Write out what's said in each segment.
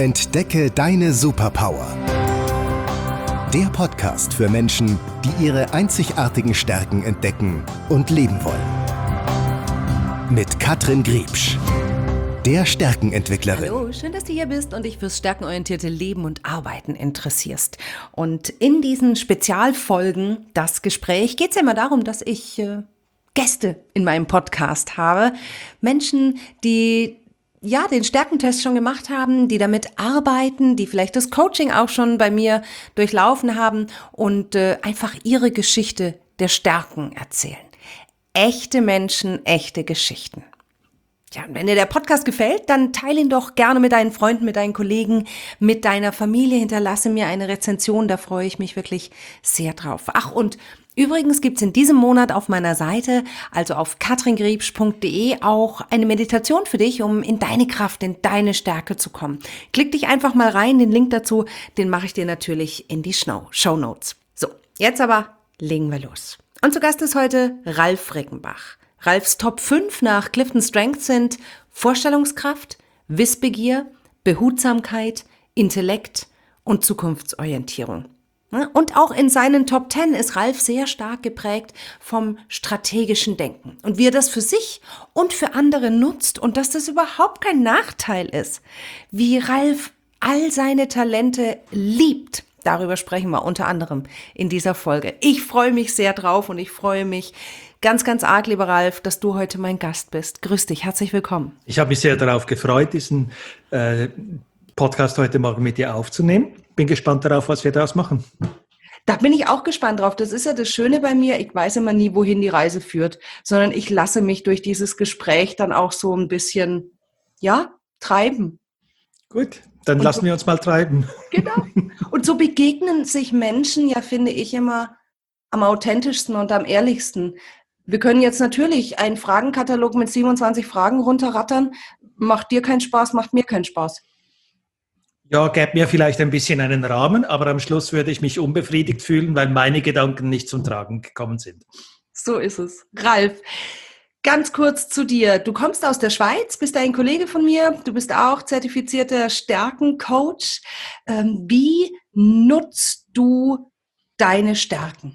Entdecke deine Superpower. Der Podcast für Menschen, die ihre einzigartigen Stärken entdecken und leben wollen. Mit Katrin Griebsch, der Stärkenentwicklerin. Hallo, schön, dass du hier bist und dich fürs stärkenorientierte Leben und Arbeiten interessierst. Und in diesen Spezialfolgen, das Gespräch, geht es ja immer darum, dass ich Gäste in meinem Podcast habe. Menschen, die den Stärkentest schon gemacht haben, die damit arbeiten, die vielleicht das Coaching auch schon bei mir durchlaufen haben und einfach ihre Geschichte der Stärken erzählen. Echte Menschen, echte Geschichten. Ja, und wenn dir der Podcast gefällt, dann teile ihn doch gerne mit deinen Freunden, mit deinen Kollegen, mit deiner Familie. Hinterlasse mir eine Rezension, da freue ich mich wirklich sehr drauf. Ach, und übrigens gibt's in diesem Monat auf meiner Seite, also auf katringriebsch.de, auch eine Meditation für dich, um in deine Kraft, in deine Stärke zu kommen. Klick dich einfach mal rein, den Link dazu, den mache ich dir natürlich in die Shownotes. So, jetzt aber legen wir los. Und zu Gast ist heute Ralf Rickenbach. Ralfs Top 5 nach Clifton Strengths sind Vorstellungskraft, Wissbegier, Behutsamkeit, Intellekt und Zukunftsorientierung. Und auch in seinen Top 10 ist Ralf sehr stark geprägt vom strategischen Denken. Und wie er das für sich und für andere nutzt und dass das überhaupt kein Nachteil ist. Wie Ralf all seine Talente liebt. Darüber sprechen wir unter anderem in dieser Folge. Ich freue mich sehr drauf und ich freue mich ganz, ganz arg, lieber Ralf, dass du heute mein Gast bist. Grüß dich, herzlich willkommen. Ich habe mich sehr darauf gefreut, diesen Podcast heute Morgen mit dir aufzunehmen. Bin gespannt darauf, was wir daraus machen. Da bin ich auch gespannt drauf. Das ist ja das Schöne bei mir. Ich weiß immer nie, wohin die Reise führt, sondern ich lasse mich durch dieses Gespräch dann auch so ein bisschen, treiben. Gut, dann lassen wir uns mal treiben. Genau. Und so begegnen sich Menschen, finde ich, immer am authentischsten und am ehrlichsten. Wir können jetzt natürlich einen Fragenkatalog mit 27 Fragen runterrattern. Macht dir keinen Spaß, macht mir keinen Spaß. Ja, gäbe mir vielleicht ein bisschen einen Rahmen, aber am Schluss würde ich mich unbefriedigt fühlen, weil meine Gedanken nicht zum Tragen gekommen sind. So ist es. Ralf, ganz kurz zu dir. Du kommst aus der Schweiz, bist ein Kollege von mir. Du bist auch zertifizierter Stärkencoach. Wie nutzt du deine Stärken?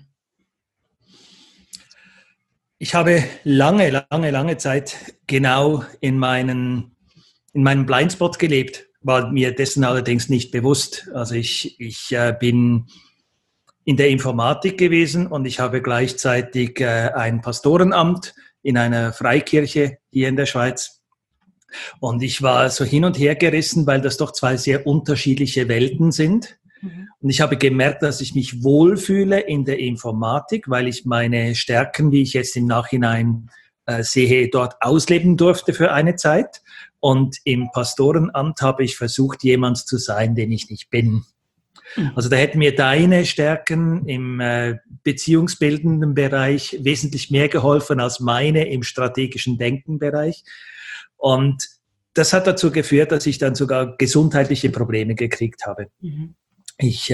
Ich habe lange Zeit genau in meinem Blindspot gelebt, war mir dessen allerdings nicht bewusst. Also ich bin in der Informatik gewesen und ich habe gleichzeitig ein Pastorenamt in einer Freikirche hier in der Schweiz. Und ich war so hin und her gerissen, weil das doch zwei sehr unterschiedliche Welten sind. Und ich habe gemerkt, dass ich mich wohlfühle in der Informatik, weil ich meine Stärken, wie ich jetzt im Nachhinein sehe, dort ausleben durfte für eine Zeit. Und im Pastorenamt habe ich versucht, jemand zu sein, den ich nicht bin. Also da hätten mir deine Stärken im beziehungsbildenden Bereich wesentlich mehr geholfen als meine im strategischen Denkenbereich. Und das hat dazu geführt, dass ich dann sogar gesundheitliche Probleme gekriegt habe. Ich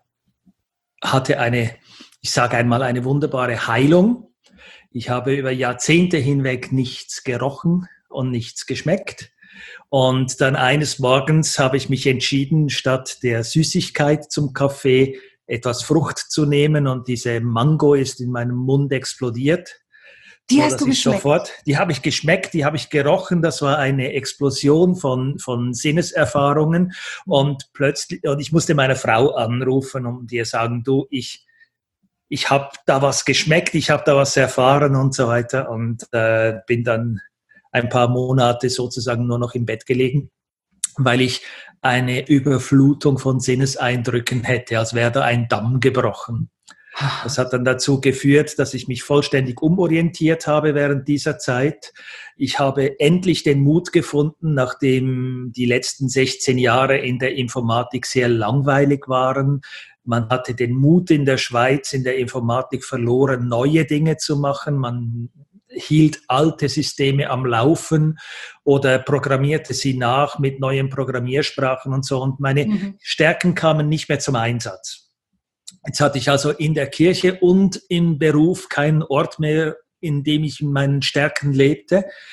hatte eine wunderbare Heilung. Ich habe über Jahrzehnte hinweg nichts gerochen und nichts geschmeckt. Und dann eines Morgens habe ich mich entschieden, statt der Süßigkeit zum Kaffee etwas Frucht zu nehmen. Und diese Mango ist in meinem Mund explodiert. Die hast du geschmeckt? Die habe ich geschmeckt, die habe ich gerochen. Das war eine Explosion von Sinneserfahrungen. Und ich musste meine Frau anrufen und ihr sagen, du, ich habe da was geschmeckt, ich habe da was erfahren und so weiter. Und bin dann ein paar Monate sozusagen nur noch im Bett gelegen, weil ich eine Überflutung von Sinneseindrücken hätte, als wäre da ein Damm gebrochen. Das hat dann dazu geführt, dass ich mich vollständig umorientiert habe während dieser Zeit. Ich habe endlich den Mut gefunden, nachdem die letzten 16 Jahre in der Informatik sehr langweilig waren. Man hatte den Mut in der Schweiz, in der Informatik verloren, neue Dinge zu machen. Man hielt alte Systeme am Laufen oder programmierte sie nach mit neuen Programmiersprachen und so. Und meine Stärken kamen nicht mehr zum Einsatz. Jetzt hatte ich also in der Kirche und im Beruf keinen Ort mehr, in dem ich in meinen Stärken lebte.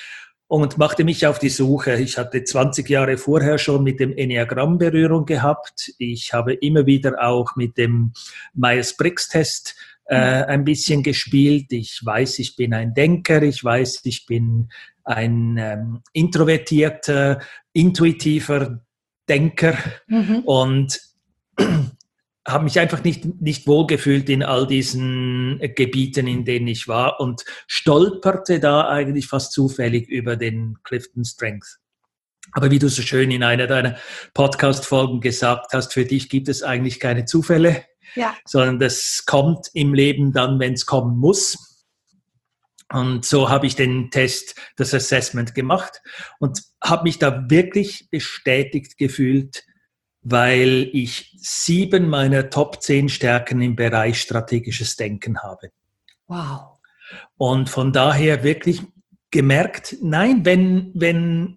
und machte mich auf die Suche. Ich hatte 20 Jahre vorher schon mit dem Enneagramm Berührung gehabt. Ich habe immer wieder auch mit dem Myers-Briggs-Test ein bisschen gespielt. Ich weiß, ich bin ein Denker. Ich weiß, ich bin ein introvertierter, intuitiver Denker und habe mich einfach nicht wohlgefühlt in all diesen Gebieten, in denen ich war und stolperte da eigentlich fast zufällig über den Clifton Strength. Aber wie du so schön in einer deiner Podcast-Folgen gesagt hast, für dich gibt es eigentlich keine Zufälle, sondern das kommt im Leben dann, wenn es kommen muss. Und so habe ich den Test, das Assessment gemacht und habe mich da wirklich bestätigt gefühlt, weil ich 7 meiner Top 10 Stärken im Bereich strategisches Denken habe. Wow. Und von daher wirklich gemerkt, nein, wenn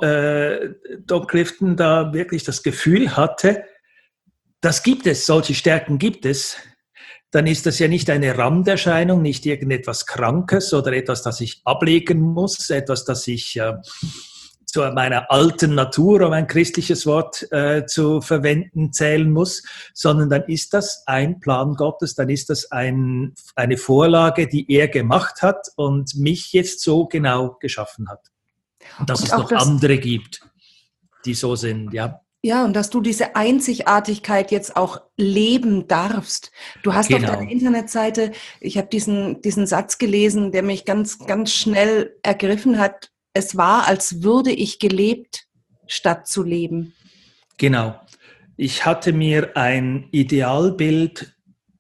Don Clifton da wirklich das Gefühl hatte, das gibt es, solche Stärken gibt es, dann ist das ja nicht eine Randerscheinung, nicht irgendetwas Krankes oder etwas, das ich ablegen muss, etwas, das ich zu meiner alten Natur, um ein christliches Wort zu verwenden, zählen muss, sondern dann ist das ein Plan Gottes, dann ist das eine Vorlage, die er gemacht hat und mich jetzt so genau geschaffen hat. Und dass es noch andere gibt, die so sind, ja. Ja, und dass du diese Einzigartigkeit jetzt auch leben darfst. Du hast auf deiner Internetseite, ich habe diesen Satz gelesen, der mich ganz, ganz schnell ergriffen hat. Es war, als würde ich gelebt, statt zu leben. Genau. Ich hatte mir ein Idealbild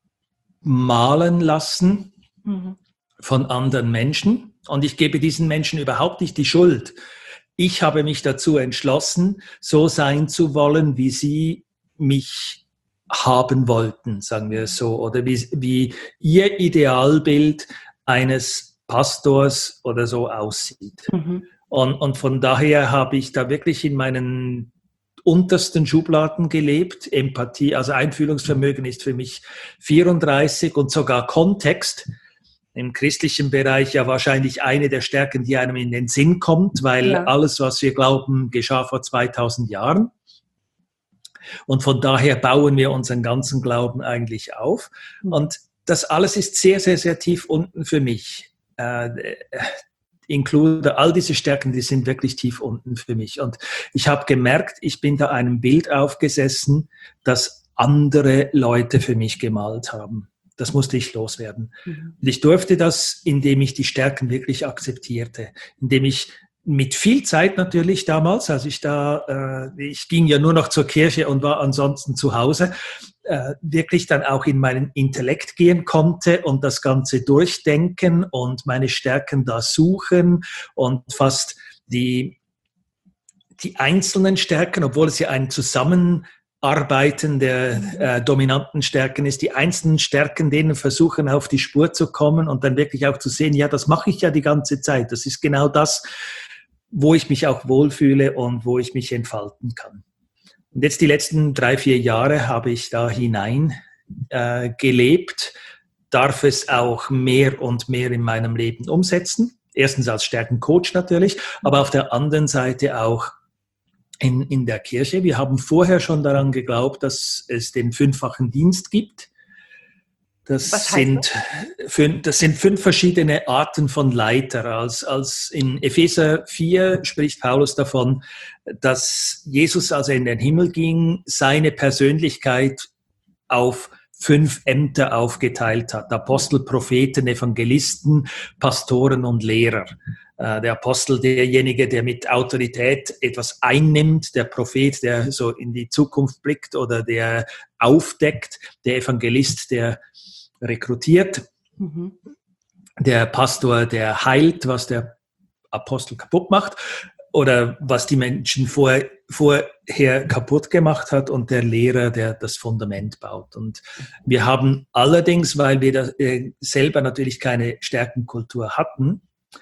malen lassen von anderen Menschen und ich gebe diesen Menschen überhaupt nicht die Schuld. Ich habe mich dazu entschlossen, so sein zu wollen, wie sie mich haben wollten, sagen wir es so, oder wie ihr Idealbild eines Pastors oder so aussieht. Und von daher habe ich da wirklich in meinen untersten Schubladen gelebt. Empathie, also Einfühlungsvermögen ist für mich 34 und sogar Kontext. Im christlichen Bereich ja wahrscheinlich eine der Stärken, die einem in den Sinn kommt, weil alles, was wir glauben, geschah vor 2000 Jahren. Und von daher bauen wir unseren ganzen Glauben eigentlich auf. Und das alles ist sehr, sehr, sehr tief unten für mich. Include all diese Stärken, die sind wirklich tief unten für mich. Und ich habe gemerkt, ich bin da einem Bild aufgesessen, das andere Leute für mich gemalt haben. Das musste ich loswerden. Und ich durfte das, indem ich die Stärken wirklich akzeptierte, indem ich mit viel Zeit natürlich damals, als ich ging ja nur noch zur Kirche und war ansonsten zu Hause, wirklich dann auch in meinen Intellekt gehen konnte und das Ganze durchdenken und meine Stärken da suchen und fast die einzelnen Stärken, obwohl es ja ein Zusammenarbeiten der dominanten Stärken ist, die einzelnen Stärken, denen versuchen auf die Spur zu kommen und dann wirklich auch zu sehen, ja, das mache ich ja die ganze Zeit. Das ist genau das, wo ich mich auch wohlfühle und wo ich mich entfalten kann. Und jetzt die letzten 3-4 Jahre habe ich da hinein gelebt, darf es auch mehr und mehr in meinem Leben umsetzen. Erstens als Stärkencoach natürlich, aber auf der anderen Seite auch in der Kirche. Wir haben vorher schon daran geglaubt, dass es den 5-fachen Dienst gibt. Das sind 5 verschiedene Arten von Leiter. Als in Epheser 4 spricht Paulus davon, dass Jesus, als er in den Himmel ging, seine Persönlichkeit auf 5 Ämter aufgeteilt hat. Apostel, Propheten, Evangelisten, Pastoren und Lehrer. Der Apostel, derjenige, der mit Autorität etwas einnimmt, der Prophet, der so in die Zukunft blickt oder der aufdeckt, der Evangelist, der rekrutiert, der Pastor, der heilt, was der Apostel kaputt macht oder was die Menschen vorher kaputt gemacht hat und der Lehrer, der das Fundament baut. Und wir haben allerdings, weil wir selber natürlich keine Stärkenkultur hatten,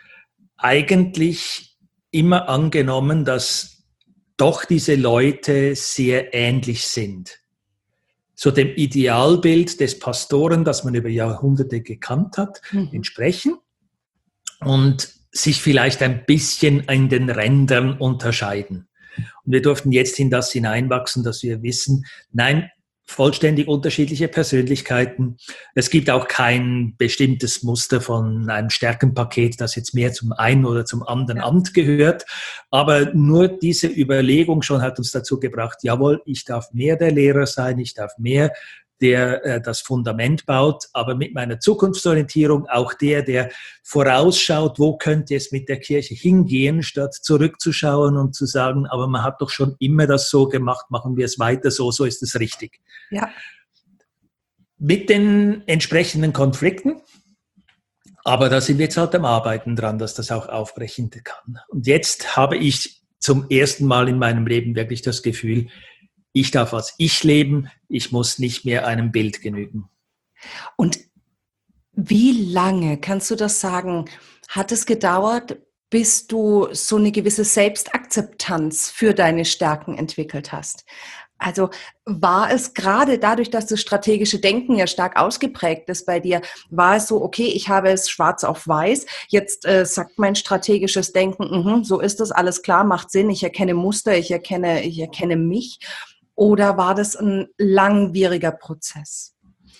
eigentlich immer angenommen, dass doch diese Leute sehr ähnlich sind. So dem Idealbild des Pastoren, das man über Jahrhunderte gekannt hat, entsprechen. Und sich vielleicht ein bisschen in den Rändern unterscheiden. Und wir durften jetzt in das hineinwachsen, dass wir wissen, nein, vollständig unterschiedliche Persönlichkeiten. Es gibt auch kein bestimmtes Muster von einem Stärkenpaket, das jetzt mehr zum einen oder zum anderen Amt gehört. Aber nur diese Überlegung schon hat uns dazu gebracht, jawohl, ich darf mehr der Lehrer sein, ich darf mehr der das Fundament baut, aber mit meiner Zukunftsorientierung auch der vorausschaut, wo könnte es mit der Kirche hingehen, statt zurückzuschauen und zu sagen, aber man hat doch schon immer das so gemacht, machen wir es weiter so, so ist es richtig. Ja. Mit den entsprechenden Konflikten, aber da sind wir jetzt halt am Arbeiten dran, dass das auch aufbrechen kann. Und jetzt habe ich zum ersten Mal in meinem Leben wirklich das Gefühl, ich darf als ich leben, ich muss nicht mehr einem Bild genügen. Und wie lange, kannst du das sagen, hat es gedauert, bis du so eine gewisse Selbstakzeptanz für deine Stärken entwickelt hast? Also war es gerade dadurch, dass das strategische Denken ja stark ausgeprägt ist bei dir, war es so, okay, ich habe es schwarz auf weiß, jetzt sagt mein strategisches Denken, so ist das, alles klar, macht Sinn, ich erkenne Muster, ich erkenne mich. Oder war das ein langwieriger Prozess?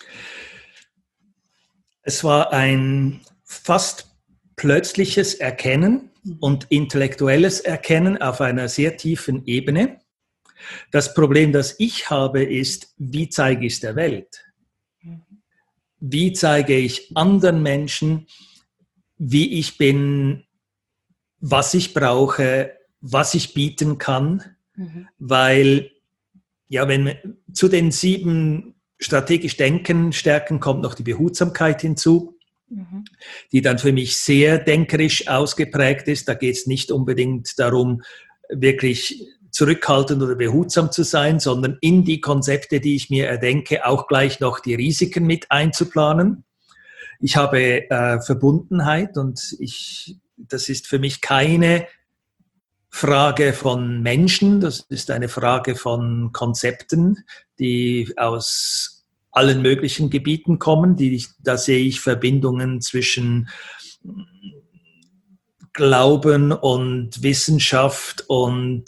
Es war ein fast plötzliches Erkennen und intellektuelles Erkennen auf einer sehr tiefen Ebene. Das Problem, das ich habe, ist, wie zeige ich es der Welt? Wie zeige ich anderen Menschen, wie ich bin, was ich brauche, was ich bieten kann? Weil ja, wenn zu den 7 strategisch Denken Stärken kommt noch die Behutsamkeit hinzu, die dann für mich sehr denkerisch ausgeprägt ist. Da geht es nicht unbedingt darum, wirklich zurückhaltend oder behutsam zu sein, sondern in die Konzepte, die ich mir erdenke, auch gleich noch die Risiken mit einzuplanen. Ich habe Verbundenheit und das ist für mich keine Frage von Menschen, das ist eine Frage von Konzepten, die aus allen möglichen Gebieten kommen. Da sehe ich Verbindungen zwischen Glauben und Wissenschaft und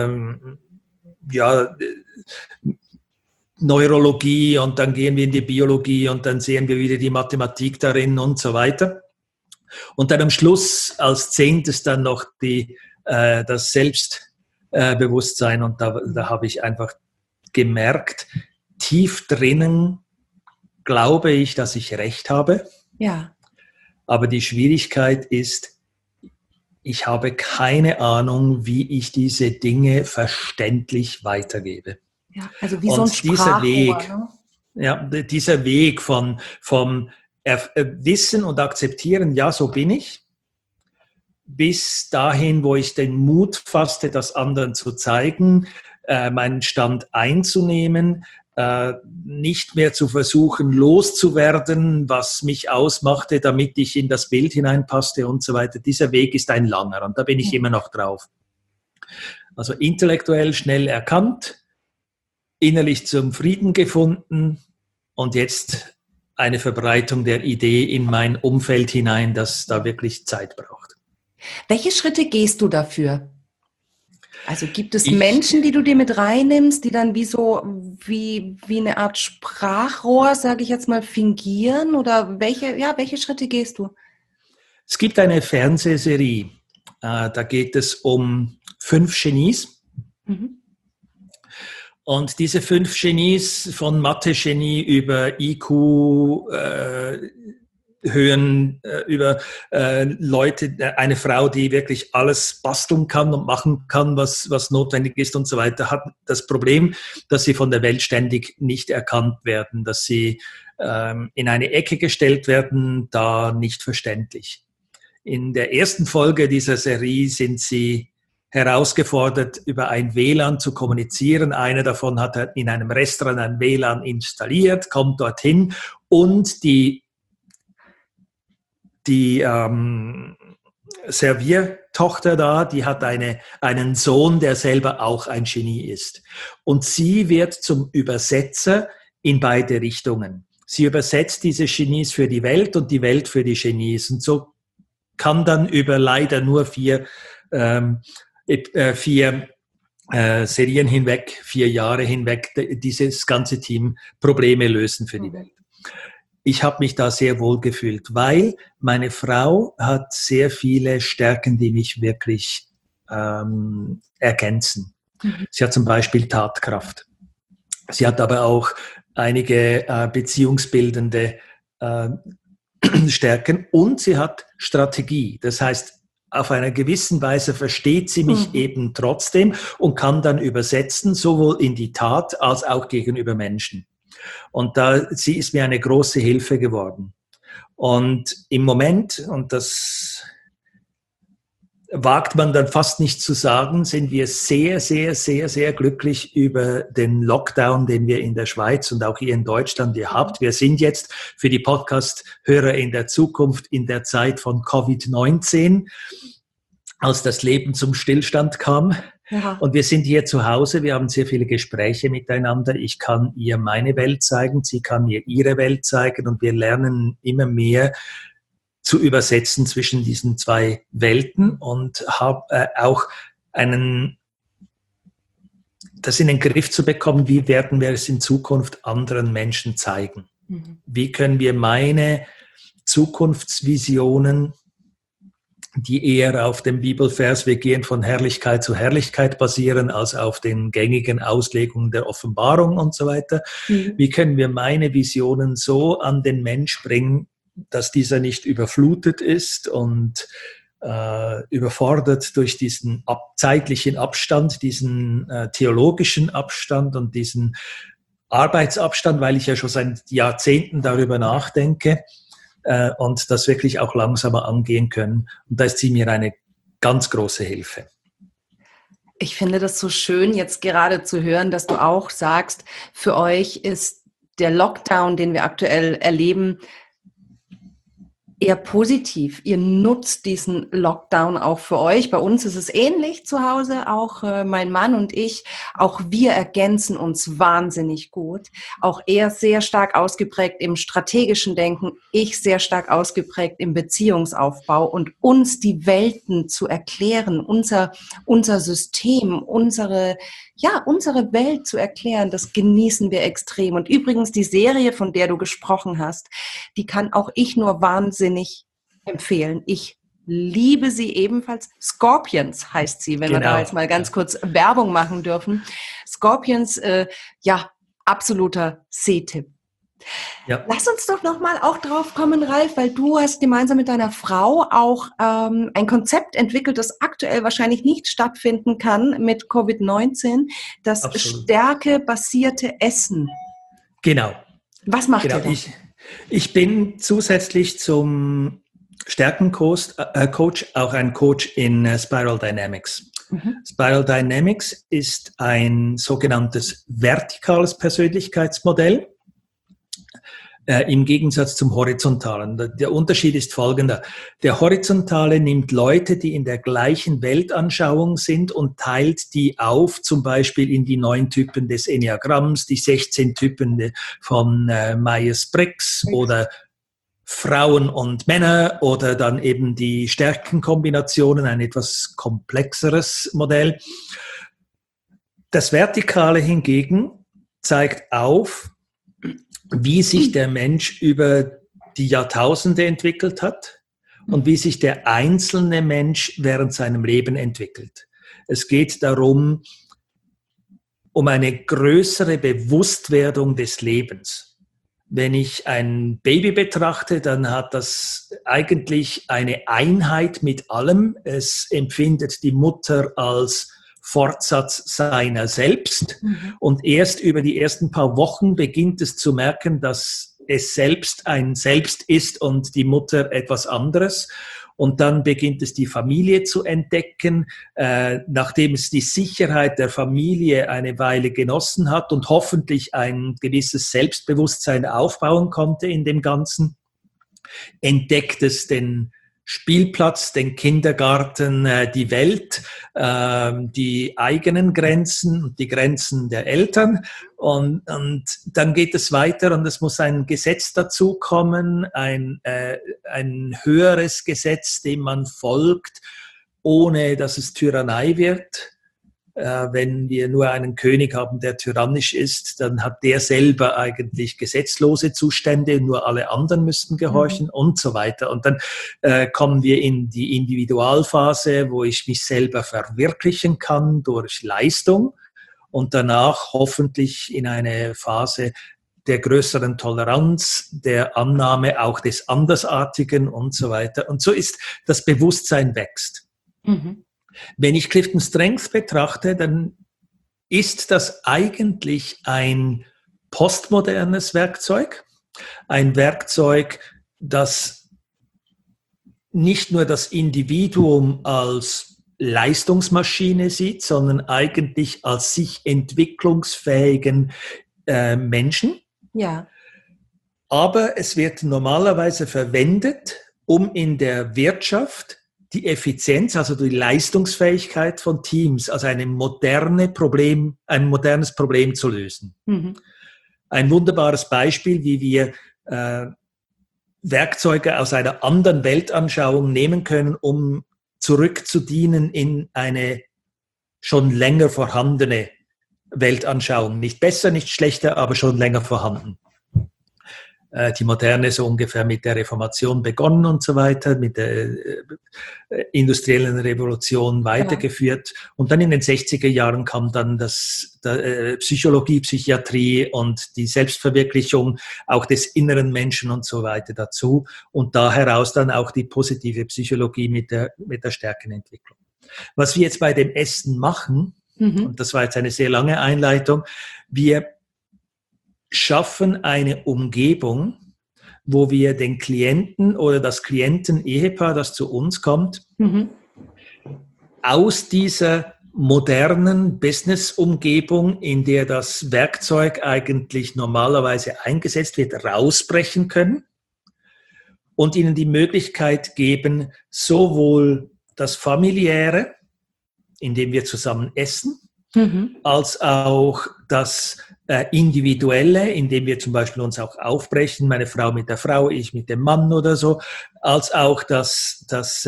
Neurologie, und dann gehen wir in die Biologie und dann sehen wir wieder die Mathematik darin und so weiter. Und dann am Schluss als 10. dann noch das Selbstbewusstsein, und da habe ich einfach gemerkt, tief drinnen glaube ich, dass ich recht habe. Ja. Aber die Schwierigkeit ist, ich habe keine Ahnung, wie ich diese Dinge verständlich weitergebe. Ja, also wie so ein Sprachrohr, ne? Dieser Weg vom Wissen und Akzeptieren, ja, so bin ich, bis dahin, wo ich den Mut fasste, das anderen zu zeigen, meinen Stand einzunehmen, nicht mehr zu versuchen, loszuwerden, was mich ausmachte, damit ich in das Bild hineinpasste und so weiter. Dieser Weg ist ein langer und da bin ich immer noch drauf. Also intellektuell schnell erkannt, innerlich zum Frieden gefunden und jetzt eine Verbreitung der Idee in mein Umfeld hinein, das da wirklich Zeit braucht. Welche Schritte gehst du dafür? Also gibt es Menschen, die du dir mit reinnimmst, die dann wie eine Art Sprachrohr, sage ich jetzt mal, fingieren? Oder welche Schritte gehst du? Es gibt eine Fernsehserie, da geht es um 5 Genies. Und diese 5 Genies, von Mathe-Genie über IQ, Höhen, über Leute, eine Frau, die wirklich alles basteln kann und machen kann, was notwendig ist und so weiter, hat das Problem, dass sie von der Welt ständig nicht erkannt werden, dass sie in eine Ecke gestellt werden, da nicht verständlich. In der ersten Folge dieser Serie sind sie herausgefordert, über ein WLAN zu kommunizieren. Einer davon hat in einem Restaurant ein WLAN installiert, kommt dorthin und die Serviertochter da, die hat einen Sohn, der selber auch ein Genie ist. Und sie wird zum Übersetzer in beide Richtungen. Sie übersetzt diese Genies für die Welt und die Welt für die Genies. Und so kann dann über leider nur 4 Serien hinweg, 4 Jahre hinweg, dieses ganze Team Probleme lösen für die Welt. Ich habe mich da sehr wohl gefühlt, weil meine Frau hat sehr viele Stärken, die mich wirklich ergänzen. Sie hat zum Beispiel Tatkraft. Sie hat aber auch einige beziehungsbildende Stärken und sie hat Strategie. Das heißt, auf einer gewissen Weise versteht sie mich eben trotzdem und kann dann übersetzen, sowohl in die Tat als auch gegenüber Menschen. Und sie ist mir eine große Hilfe geworden. Und im Moment, und das wagt man dann fast nicht zu sagen, sind wir sehr, sehr, sehr, sehr glücklich über den Lockdown, den wir in der Schweiz und auch hier in Deutschland hier habt. Wir sind jetzt für die Podcast-Hörer in der Zukunft in der Zeit von Covid-19, als das Leben zum Stillstand kam. Ja. Und wir sind hier zu Hause, wir haben sehr viele Gespräche miteinander. Ich kann ihr meine Welt zeigen, sie kann mir ihre Welt zeigen und wir lernen immer mehr zu übersetzen zwischen diesen 2 Welten und habe auch das in den Griff zu bekommen, wie werden wir es in Zukunft anderen Menschen zeigen? Wie können wir meine Zukunftsvisionen, die eher auf dem Bibelvers, wir gehen von Herrlichkeit zu Herrlichkeit basieren, als auf den gängigen Auslegungen der Offenbarung und so weiter. Wie können wir meine Visionen so an den Mensch bringen, dass dieser nicht überflutet ist und überfordert durch diesen zeitlichen Abstand, diesen theologischen Abstand und diesen Arbeitsabstand, weil ich ja schon seit Jahrzehnten darüber nachdenke und das wirklich auch langsamer angehen können. Und da ist sie mir eine ganz große Hilfe. Ich finde das so schön, jetzt gerade zu hören, dass du auch sagst, für euch ist der Lockdown, den wir aktuell erleben, eher positiv. Ihr nutzt diesen Lockdown auch für euch. Bei uns ist es ähnlich zu Hause, auch mein Mann und ich. Auch wir ergänzen uns wahnsinnig gut. Auch er sehr stark ausgeprägt im strategischen Denken, ich sehr stark ausgeprägt im Beziehungsaufbau und uns die Welten zu erklären, unser System, unsere Welt zu erklären, das genießen wir extrem. Und übrigens die Serie, von der du gesprochen hast, die kann auch ich nur wahnsinnig empfehlen. Ich liebe sie ebenfalls. Scorpions heißt sie, wenn wir da jetzt mal ganz kurz Werbung machen dürfen. Scorpions, absoluter Sehtipp. Ja. Lass uns doch nochmal auch drauf kommen, Ralf, weil du hast gemeinsam mit deiner Frau auch ein Konzept entwickelt, das aktuell wahrscheinlich nicht stattfinden kann mit Covid-19, das stärkebasierte Essen. Genau. Was macht ihr da? Ich bin zusätzlich zum Stärkencoach auch ein Coach in Spiral Dynamics. Spiral Dynamics ist ein sogenanntes vertikales Persönlichkeitsmodell. Im Gegensatz zum Horizontalen. Der Unterschied ist folgender. Der Horizontale nimmt Leute, die in der gleichen Weltanschauung sind und teilt die auf, zum Beispiel in die 9 Typen des Enneagramms, die 16 Typen von Myers-Briggs oder Frauen und Männer oder dann eben die Stärkenkombinationen, ein etwas komplexeres Modell. Das Vertikale hingegen zeigt auf, wie sich der Mensch über die Jahrtausende entwickelt hat und wie sich der einzelne Mensch während seinem Leben entwickelt. Es geht darum, um eine größere Bewusstwerdung des Lebens. Wenn ich ein Baby betrachte, dann hat das eigentlich eine Einheit mit allem. Es empfindet die Mutter als Fortsatz seiner selbst. Und erst über die ersten paar Wochen beginnt es zu merken, dass es selbst ein Selbst ist und die Mutter etwas anderes. Und dann beginnt es die Familie zu entdecken, nachdem es die Sicherheit der Familie eine Weile genossen hat und hoffentlich ein gewisses Selbstbewusstsein aufbauen konnte in dem Ganzen, entdeckt es den Spielplatz, den Kindergarten, die Welt, die eigenen Grenzen und die Grenzen der Eltern. Und dann geht es weiter und es muss ein Gesetz dazukommen, ein höheres Gesetz, dem man folgt, ohne dass es Tyrannei wird. Wenn wir nur einen König haben, der tyrannisch ist, dann hat der selber eigentlich gesetzlose Zustände, nur alle anderen müssten gehorchen und so weiter. Und dann kommen wir in die Individualphase, wo ich mich selber verwirklichen kann durch Leistung und danach hoffentlich in eine Phase der größeren Toleranz, der Annahme auch des Andersartigen und so weiter. Und so ist das Bewusstsein wächst. Mhm. Wenn ich Clifton Strength betrachte, dann ist das eigentlich ein postmodernes Werkzeug. Ein Werkzeug, das nicht nur das Individuum als Leistungsmaschine sieht, sondern eigentlich als sich entwicklungsfähigen Menschen. Ja. Aber es wird normalerweise verwendet, um in der Wirtschaft die Effizienz, also die Leistungsfähigkeit von Teams, also ein modernes Problem zu lösen. Mhm. Ein wunderbares Beispiel, wie wir Werkzeuge aus einer anderen Weltanschauung nehmen können, um zurückzudienen in eine schon länger vorhandene Weltanschauung. Nicht besser, nicht schlechter, aber schon länger vorhanden. Die Moderne so ungefähr mit der Reformation begonnen und so weiter, mit der industriellen Revolution weitergeführt. Ja. Und dann in den 60er Jahren kam dann Psychologie, Psychiatrie und die Selbstverwirklichung auch des inneren Menschen und so weiter dazu. Und da heraus dann auch die positive Psychologie mit der Stärkenentwicklung. Was wir jetzt bei dem Essen machen, und das war jetzt eine sehr lange Einleitung, wir schaffen eine Umgebung, wo wir den Klienten oder das Klienten-Ehepaar, das zu uns kommt, aus dieser modernen Business-Umgebung, in der das Werkzeug eigentlich normalerweise eingesetzt wird, rausbrechen können und ihnen die Möglichkeit geben, sowohl das Familiäre, indem wir zusammen essen, als auch das Individuelle, indem wir zum Beispiel uns auch aufbrechen, meine Frau mit der Frau, ich mit dem Mann oder so, als auch das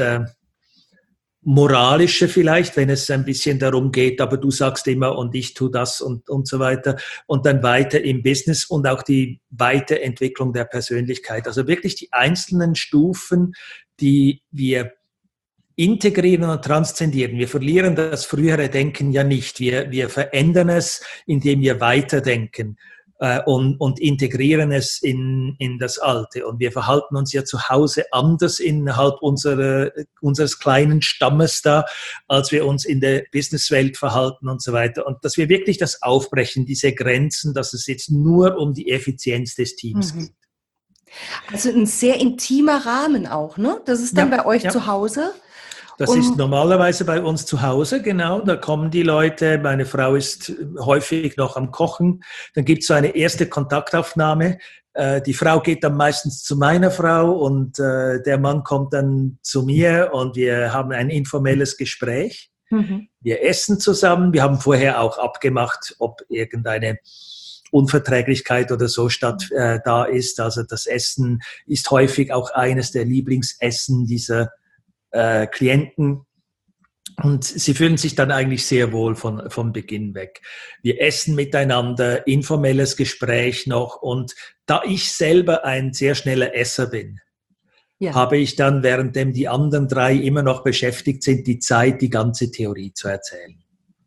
Moralische vielleicht, wenn es ein bisschen darum geht, aber du sagst immer und ich tue das und so weiter und dann weiter im Business und auch die Weiterentwicklung der Persönlichkeit. Also wirklich die einzelnen Stufen, die wir integrieren und transzendieren. Wir verlieren das frühere Denken ja nicht. Wir verändern es, indem wir weiterdenken und integrieren es in das Alte. Und wir verhalten uns ja zu Hause anders innerhalb unseres kleinen Stammes da, als wir uns in der Businesswelt verhalten und so weiter. Und dass wir wirklich das aufbrechen, diese Grenzen, dass es jetzt nur um die Effizienz des Teams geht. Also ein sehr intimer Rahmen auch, ne? Das ist dann bei euch zu Hause? Das ist normalerweise bei uns zu Hause, genau. Da kommen die Leute, meine Frau ist häufig noch am Kochen. Dann gibt es so eine erste Kontaktaufnahme. Die Frau geht dann meistens zu meiner Frau und der Mann kommt dann zu mir und wir haben ein informelles Gespräch. Wir essen zusammen. Wir haben vorher auch abgemacht, ob irgendeine Unverträglichkeit oder so da ist. Also das Essen ist häufig auch eines der Lieblingsessen dieser Klienten und sie fühlen sich dann eigentlich sehr wohl von Beginn weg. Wir essen miteinander, informelles Gespräch noch und da ich selber ein sehr schneller Esser bin, habe ich dann, währenddem die anderen drei immer noch beschäftigt sind, die Zeit, die ganze Theorie zu erzählen.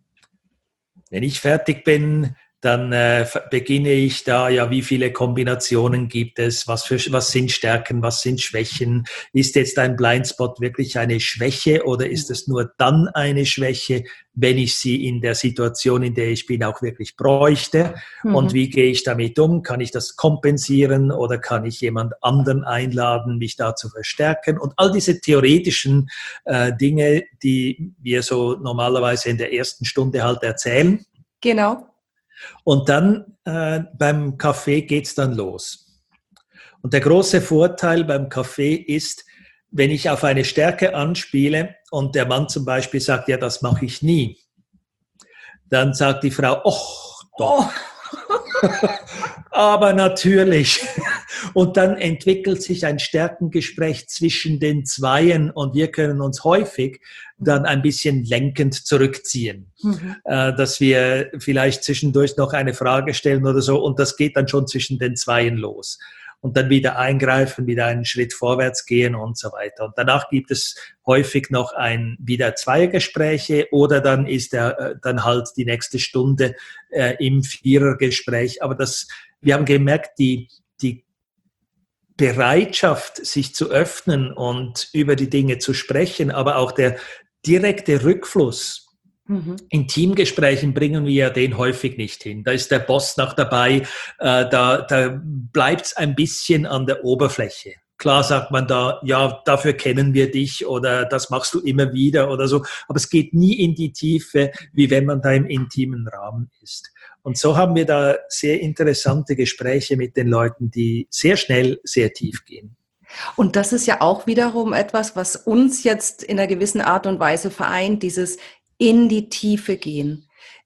Wenn ich fertig bin, dann beginne ich da, wie viele Kombinationen gibt es, was sind Stärken, was sind Schwächen, ist jetzt ein Blindspot wirklich eine Schwäche oder ist es nur dann eine Schwäche, wenn ich sie in der Situation, in der ich bin, auch wirklich bräuchte und wie gehe ich damit um, kann ich das kompensieren oder kann ich jemand anderen einladen, mich da zu verstärken und all diese theoretischen Dinge, die wir so normalerweise in der ersten Stunde halt erzählen. Genau. Und dann beim Kaffee geht's dann los. Und der große Vorteil beim Kaffee ist, wenn ich auf eine Stärke anspiele und der Mann zum Beispiel sagt, ja, das mache ich nie, dann sagt die Frau, ach doch. Aber natürlich. Und dann entwickelt sich ein Stärkengespräch zwischen den Zweien und wir können uns häufig dann ein bisschen lenkend zurückziehen. Dass wir vielleicht zwischendurch noch eine Frage stellen oder so und das geht dann schon zwischen den Zweien los. Und dann wieder eingreifen, wieder einen Schritt vorwärts gehen und so weiter. Und danach gibt es häufig noch wieder Zweiergespräche oder dann ist dann halt die nächste Stunde im Vierergespräch. Aber wir haben gemerkt, die Bereitschaft, sich zu öffnen und über die Dinge zu sprechen, aber auch der direkte Rückfluss, in Teamgesprächen bringen wir ja den häufig nicht hin. Da ist der Boss noch dabei, da bleibt es ein bisschen an der Oberfläche. Klar sagt man da, ja, dafür kennen wir dich oder das machst du immer wieder oder so, aber es geht nie in die Tiefe, wie wenn man da im intimen Rahmen ist. Und so haben wir da sehr interessante Gespräche mit den Leuten, die sehr schnell, sehr tief gehen. Und das ist ja auch wiederum etwas, was uns jetzt in einer gewissen Art und Weise vereint, dieses in die Tiefe gehen.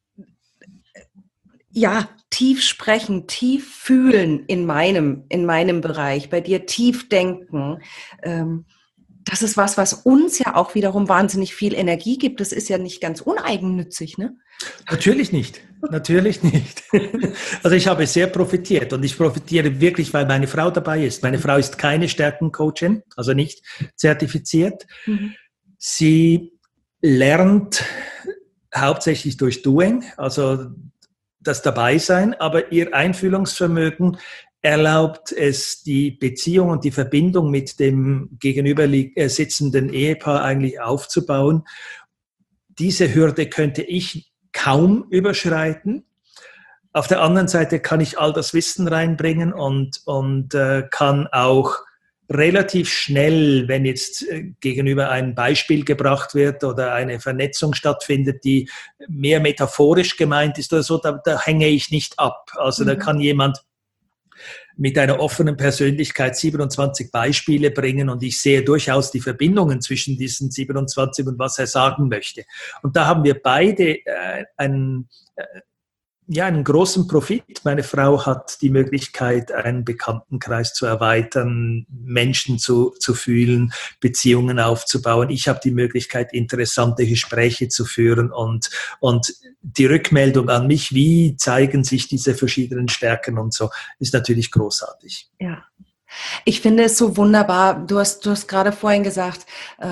Ja, tief sprechen, tief fühlen in meinem Bereich, bei dir tief denken. Das ist was uns ja auch wiederum wahnsinnig viel Energie gibt. Das ist ja nicht ganz uneigennützig, ne? Natürlich nicht. Natürlich nicht. Also ich habe sehr profitiert und ich profitiere wirklich, weil meine Frau dabei ist. Meine Frau ist keine Stärkencoachin, also nicht zertifiziert. Sie lernt hauptsächlich durch Doing, also das Dabeisein, aber ihr Einfühlungsvermögen erlaubt es, die Beziehung und die Verbindung mit dem gegenüber sitzenden Ehepaar eigentlich aufzubauen. Diese Hürde könnte ich kaum überschreiten. Auf der anderen Seite kann ich all das Wissen reinbringen und kann auch relativ schnell, wenn jetzt gegenüber ein Beispiel gebracht wird oder eine Vernetzung stattfindet, die mehr metaphorisch gemeint ist oder so, da hänge ich nicht ab. Also da kann jemand mit einer offenen Persönlichkeit 27 Beispiele bringen und ich sehe durchaus die Verbindungen zwischen diesen 27 und was er sagen möchte. Und da haben wir beide einen großen Profit. Meine Frau hat die Möglichkeit, einen Bekanntenkreis zu erweitern, Menschen zu fühlen, Beziehungen aufzubauen. Ich habe die Möglichkeit, interessante Gespräche zu führen und die Rückmeldung an mich, wie zeigen sich diese verschiedenen Stärken und so, ist natürlich großartig. Ja, ich finde es so wunderbar. Du hast gerade vorhin gesagt,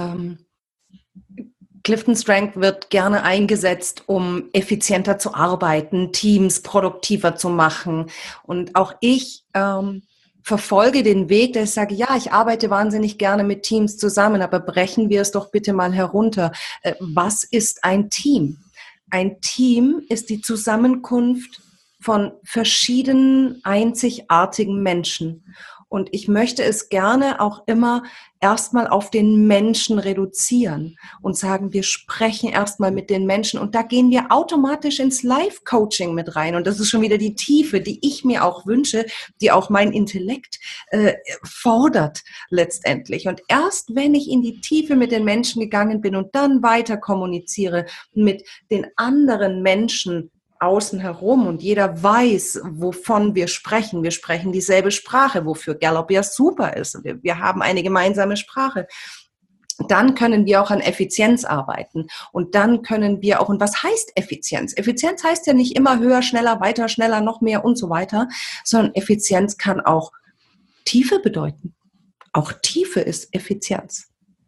Clifton Strength wird gerne eingesetzt, um effizienter zu arbeiten, Teams produktiver zu machen. Und auch ich verfolge den Weg, dass ich sage, ja, ich arbeite wahnsinnig gerne mit Teams zusammen, aber brechen wir es doch bitte mal herunter. Was ist ein Team? Ein Team ist die Zusammenkunft von verschiedenen einzigartigen Menschen. Und ich möchte es gerne auch immer erstmal auf den Menschen reduzieren und sagen, wir sprechen erstmal mit den Menschen. Und da gehen wir automatisch ins Life-Coaching mit rein. Und das ist schon wieder die Tiefe, die ich mir auch wünsche, die auch mein Intellekt fordert letztendlich. Und erst wenn ich in die Tiefe mit den Menschen gegangen bin und dann weiter kommuniziere mit den anderen Menschen außen herum und jeder weiß, wovon wir sprechen. Wir sprechen dieselbe Sprache, wofür Gallup ja super ist. Wir haben eine gemeinsame Sprache. Dann können wir auch an Effizienz arbeiten. Und dann können wir auch, und was heißt Effizienz? Effizienz heißt ja nicht immer höher, schneller, weiter, schneller, noch mehr und so weiter, sondern Effizienz kann auch Tiefe bedeuten. Auch Tiefe ist Effizienz.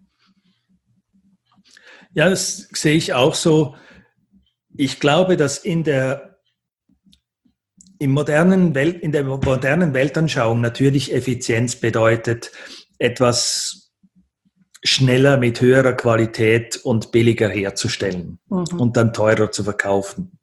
Ja, das sehe ich auch so. Ich glaube, dass in der modernen Weltanschauung natürlich Effizienz bedeutet, etwas schneller mit höherer Qualität und billiger herzustellen und dann teurer zu verkaufen.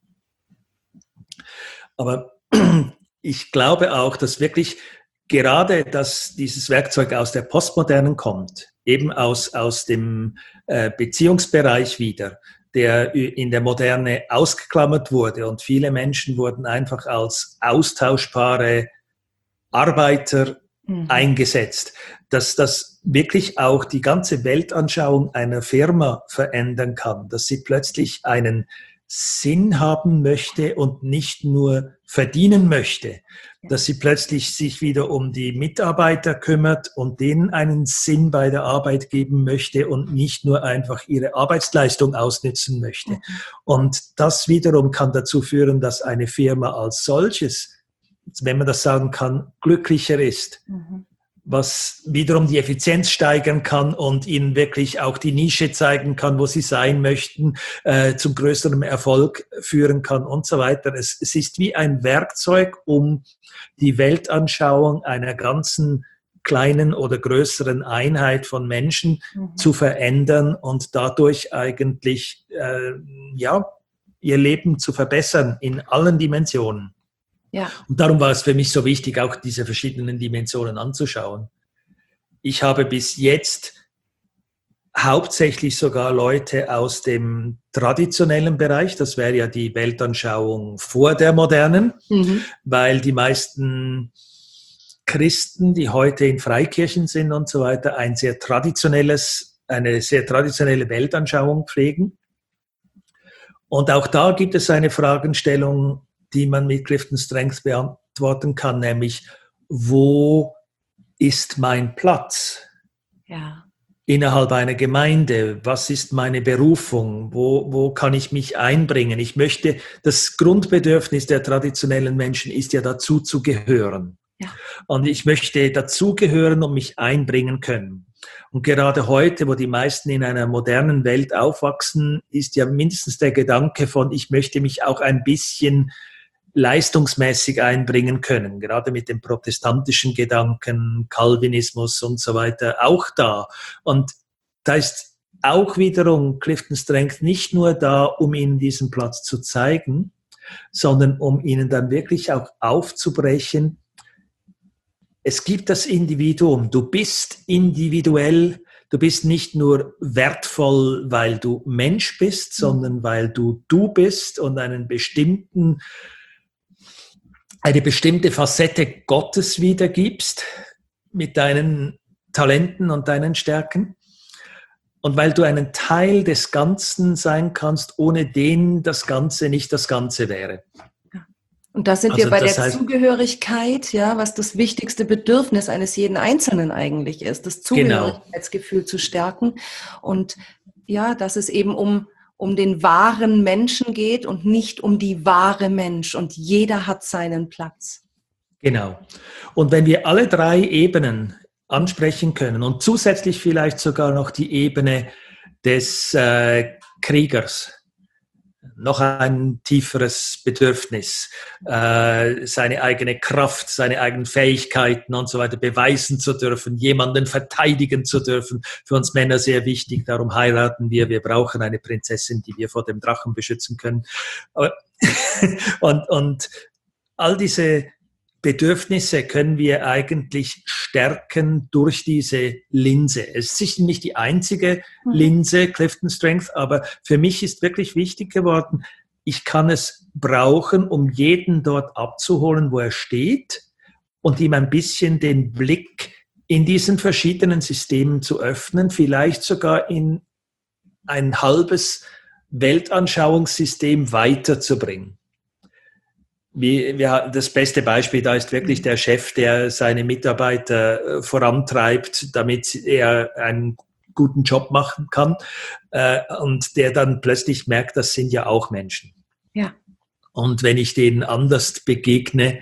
Aber ich glaube auch, dass wirklich gerade, dass dieses Werkzeug aus der Postmodernen kommt, eben aus dem Beziehungsbereich wieder, der in der Moderne ausgeklammert wurde und viele Menschen wurden einfach als austauschbare Arbeiter eingesetzt, dass das wirklich auch die ganze Weltanschauung einer Firma verändern kann, dass sie plötzlich einen Sinn haben möchte und nicht nur verdienen möchte, dass sie plötzlich sich wieder um die Mitarbeiter kümmert und denen einen Sinn bei der Arbeit geben möchte und nicht nur einfach ihre Arbeitsleistung ausnützen möchte. Und das wiederum kann dazu führen, dass eine Firma als solches, wenn man das sagen kann, glücklicher ist, was wiederum die Effizienz steigern kann und ihnen wirklich auch die Nische zeigen kann, wo sie sein möchten, zum größeren Erfolg führen kann und so weiter. Es ist wie ein Werkzeug, um die Weltanschauung einer ganzen kleinen oder größeren Einheit von Menschen zu verändern und dadurch eigentlich ihr Leben zu verbessern in allen Dimensionen. Ja. Und darum war es für mich so wichtig, auch diese verschiedenen Dimensionen anzuschauen. Ich habe bis jetzt hauptsächlich sogar Leute aus dem traditionellen Bereich, das wäre ja die Weltanschauung vor der modernen, weil die meisten Christen, die heute in Freikirchen sind und so weiter, eine sehr traditionelle Weltanschauung pflegen. Und auch da gibt es eine Fragestellung, die man mit Clifton Strength beantworten kann, nämlich, wo ist mein Platz innerhalb einer Gemeinde? Was ist meine Berufung? Wo kann ich mich einbringen? Ich möchte, das Grundbedürfnis der traditionellen Menschen ist ja dazu zu gehören. Ja. Und ich möchte dazugehören und mich einbringen können. Und gerade heute, wo die meisten in einer modernen Welt aufwachsen, ist ja mindestens der Gedanke von, ich möchte mich auch ein bisschen leistungsmäßig einbringen können, gerade mit dem protestantischen Gedanken, Calvinismus und so weiter, auch da. Und da ist auch wiederum Clifton Strength nicht nur da, um ihnen diesen Platz zu zeigen, sondern um ihnen dann wirklich auch aufzubrechen, es gibt das Individuum, du bist individuell, du bist nicht nur wertvoll, weil du Mensch bist, sondern weil du bist und eine bestimmte Facette Gottes wiedergibst mit deinen Talenten und deinen Stärken. Und weil du einen Teil des Ganzen sein kannst, ohne den das Ganze nicht das Ganze wäre. Und da sind wir bei der Zugehörigkeit, ja, was das wichtigste Bedürfnis eines jeden Einzelnen eigentlich ist, das Zugehörigkeitsgefühl zu stärken. Und ja, dass es eben um den wahren Menschen geht und nicht um die wahre Mensch. Und jeder hat seinen Platz. Genau. Und wenn wir alle drei Ebenen ansprechen können und zusätzlich vielleicht sogar noch die Ebene des Kriegers, noch ein tieferes Bedürfnis, seine eigene Kraft, seine eigenen Fähigkeiten und so weiter beweisen zu dürfen, jemanden verteidigen zu dürfen. Für uns Männer sehr wichtig, darum heiraten wir. Wir brauchen eine Prinzessin, die wir vor dem Drachen beschützen können. Und all diese Bedürfnisse können wir eigentlich stärken durch diese Linse. Es ist nicht die einzige Linse, Clifton Strength, aber für mich ist wirklich wichtig geworden, ich kann es brauchen, um jeden dort abzuholen, wo er steht und ihm ein bisschen den Blick in diesen verschiedenen Systemen zu öffnen, vielleicht sogar in ein halbes Weltanschauungssystem weiterzubringen. Das beste Beispiel da ist wirklich der Chef, der seine Mitarbeiter vorantreibt, damit er einen guten Job machen kann und der dann plötzlich merkt, das sind ja auch Menschen. Ja. Und wenn ich denen anders begegne,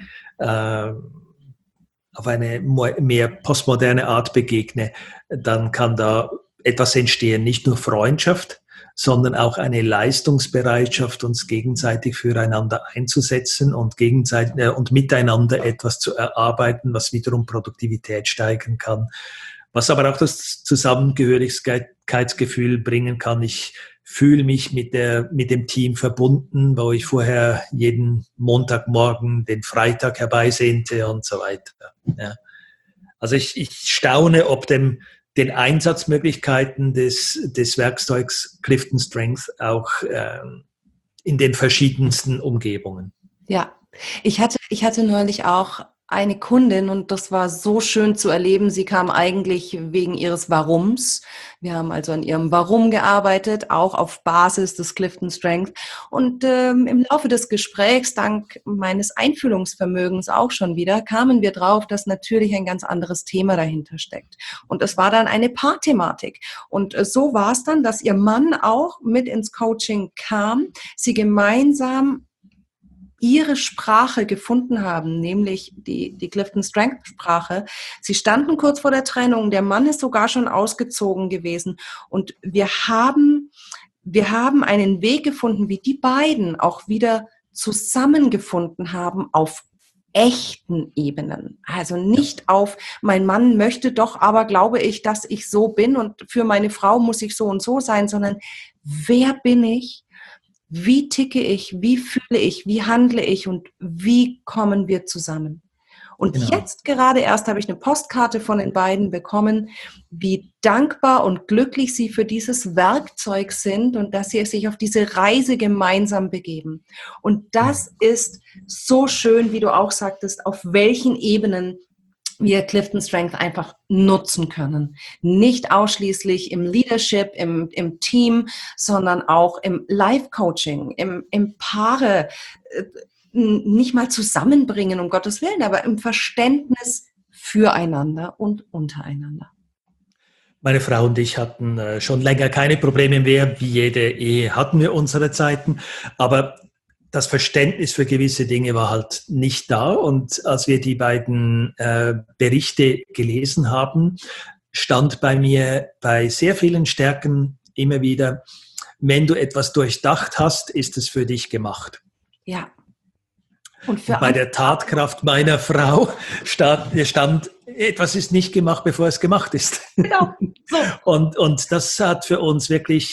auf eine mehr postmoderne Art begegne, dann kann da etwas entstehen, nicht nur Freundschaft, sondern auch eine Leistungsbereitschaft, uns gegenseitig füreinander einzusetzen und gegenseitig und miteinander etwas zu erarbeiten, was wiederum Produktivität steigern kann, was aber auch das Zusammengehörigkeitsgefühl bringen kann. Ich fühle mich mit dem Team verbunden, wo ich vorher jeden Montagmorgen den Freitag herbeisehnte und so weiter. Ja. Also ich staune, ob den Einsatzmöglichkeiten des Werkzeugs Clifton Strength auch in den verschiedensten Umgebungen. Ja, ich hatte neulich auch eine Kundin und das war so schön zu erleben. Sie kam eigentlich wegen ihres Warums. Wir haben also an ihrem Warum gearbeitet, auch auf Basis des Clifton Strength. Und im Laufe des Gesprächs, dank meines Einfühlungsvermögens auch schon wieder, kamen wir drauf, dass natürlich ein ganz anderes Thema dahinter steckt. Und es war dann eine Paarthematik. Und so war es dann, dass ihr Mann auch mit ins Coaching kam, sie gemeinsam ihre Sprache gefunden haben, nämlich die Clifton Strength Sprache. Sie standen kurz vor der Trennung. Der Mann ist sogar schon ausgezogen gewesen. Und wir haben einen Weg gefunden, wie die beiden auch wieder zusammengefunden haben auf echten Ebenen. Also nicht auf, mein Mann möchte doch, aber glaube ich, dass ich so bin und für meine Frau muss ich so und so sein, sondern wer bin ich? Wie ticke ich, wie fühle ich, wie handle ich und wie kommen wir zusammen? Und Jetzt gerade erst habe ich eine Postkarte von den beiden bekommen, wie dankbar und glücklich sie für dieses Werkzeug sind und dass sie sich auf diese Reise gemeinsam begeben. Und das ist so schön, wie du auch sagtest, auf welchen Ebenen wir Clifton Strength einfach nutzen können. Nicht ausschließlich im Leadership, im Team, sondern auch im Life-Coaching, im Paare, nicht mal zusammenbringen, um Gottes Willen, aber im Verständnis füreinander und untereinander. Meine Frau und ich hatten schon länger keine Probleme mehr. Wie jede Ehe hatten wir unsere Zeiten, aber das Verständnis für gewisse Dinge war halt nicht da. Und als wir die beiden Berichte gelesen haben, stand bei mir bei sehr vielen Stärken immer wieder, wenn du etwas durchdacht hast, ist es für dich gemacht. Ja. Und bei der Tatkraft meiner Frau stand, etwas ist nicht gemacht, bevor es gemacht ist. Genau. So. Und das hat für uns wirklich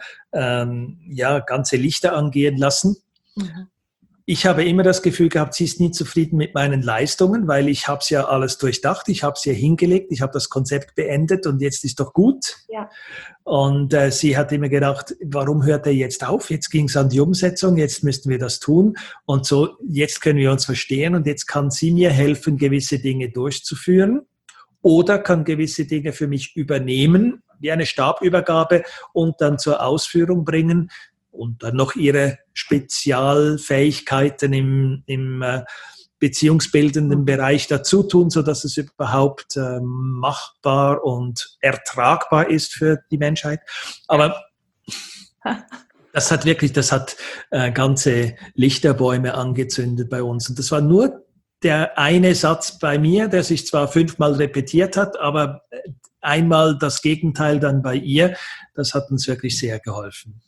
ganze Lichter angehen lassen. Mhm. Ich habe immer das Gefühl gehabt, sie ist nie zufrieden mit meinen Leistungen, weil ich habe es ja alles durchdacht, ich habe es ja hingelegt, ich habe das Konzept beendet und jetzt ist doch gut. Ja. Und sie hat immer gedacht, warum hört er jetzt auf? Jetzt ging es an die Umsetzung, jetzt müssten wir das tun und so, jetzt können wir uns verstehen und jetzt kann sie mir helfen, gewisse Dinge durchzuführen oder kann gewisse Dinge für mich übernehmen, wie eine Stabübergabe und dann zur Ausführung bringen. Und dann noch ihre Spezialfähigkeiten im beziehungsbildenden Bereich dazu tun, sodass es überhaupt machbar und ertragbar ist für die Menschheit. Aber das hat ganze Lichterbäume angezündet bei uns. Und das war nur der eine Satz bei mir, der sich zwar 5-mal repetiert hat, aber einmal das Gegenteil dann bei ihr. Das hat uns wirklich sehr geholfen.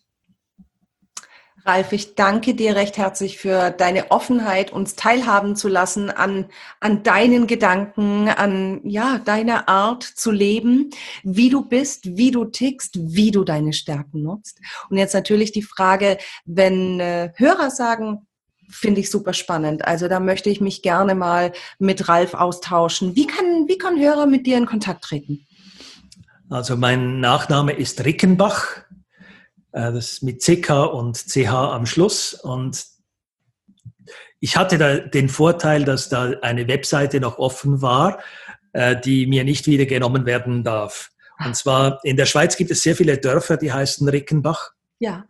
Ralf, ich danke dir recht herzlich für deine Offenheit, uns teilhaben zu lassen an deinen Gedanken, an deiner Art zu leben, wie du bist, wie du tickst, wie du deine Stärken nutzt. Und jetzt natürlich die Frage, wenn Hörer sagen, finde ich super spannend, also da möchte ich mich gerne mal mit Ralf austauschen. Wie kann Hörer mit dir in Kontakt treten? Also mein Nachname ist Rickenbach. Das ist mit CK und CH am Schluss. Und ich hatte da den Vorteil, dass da eine Webseite noch offen war, die mir nicht wieder genommen werden darf. Und zwar in der Schweiz gibt es sehr viele Dörfer, die heißen Rickenbach. Ja.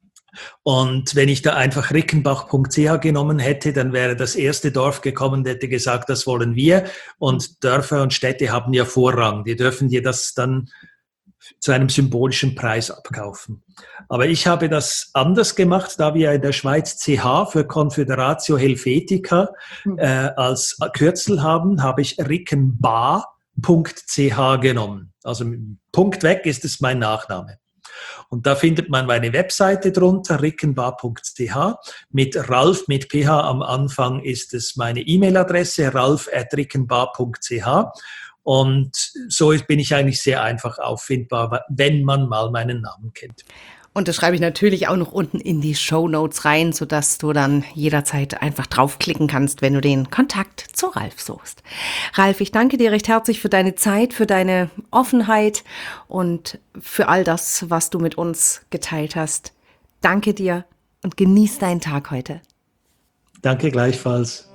Und wenn ich da einfach rickenbach.ch genommen hätte, dann wäre das erste Dorf gekommen, hätte gesagt, das wollen wir. Und Dörfer und Städte haben ja Vorrang. Die dürfen dir das dann zu einem symbolischen Preis abkaufen. Aber ich habe das anders gemacht, da wir in der Schweiz CH für Confederatio Helvetica als Kürzel haben, habe ich rickenbach.ch genommen. Also Punkt weg ist es mein Nachname. Und da findet man meine Webseite drunter, rickenbach.ch. Mit Ralf, mit PH am Anfang ist es meine E-Mail-Adresse, ralf@rickenbach.ch. Und so bin ich eigentlich sehr einfach auffindbar, wenn man mal meinen Namen kennt. Und das schreibe ich natürlich auch noch unten in die Shownotes rein, sodass du dann jederzeit einfach draufklicken kannst, wenn du den Kontakt zu Ralf suchst. Ralf, ich danke dir recht herzlich für deine Zeit, für deine Offenheit und für all das, was du mit uns geteilt hast. Danke dir und genieß deinen Tag heute. Danke gleichfalls.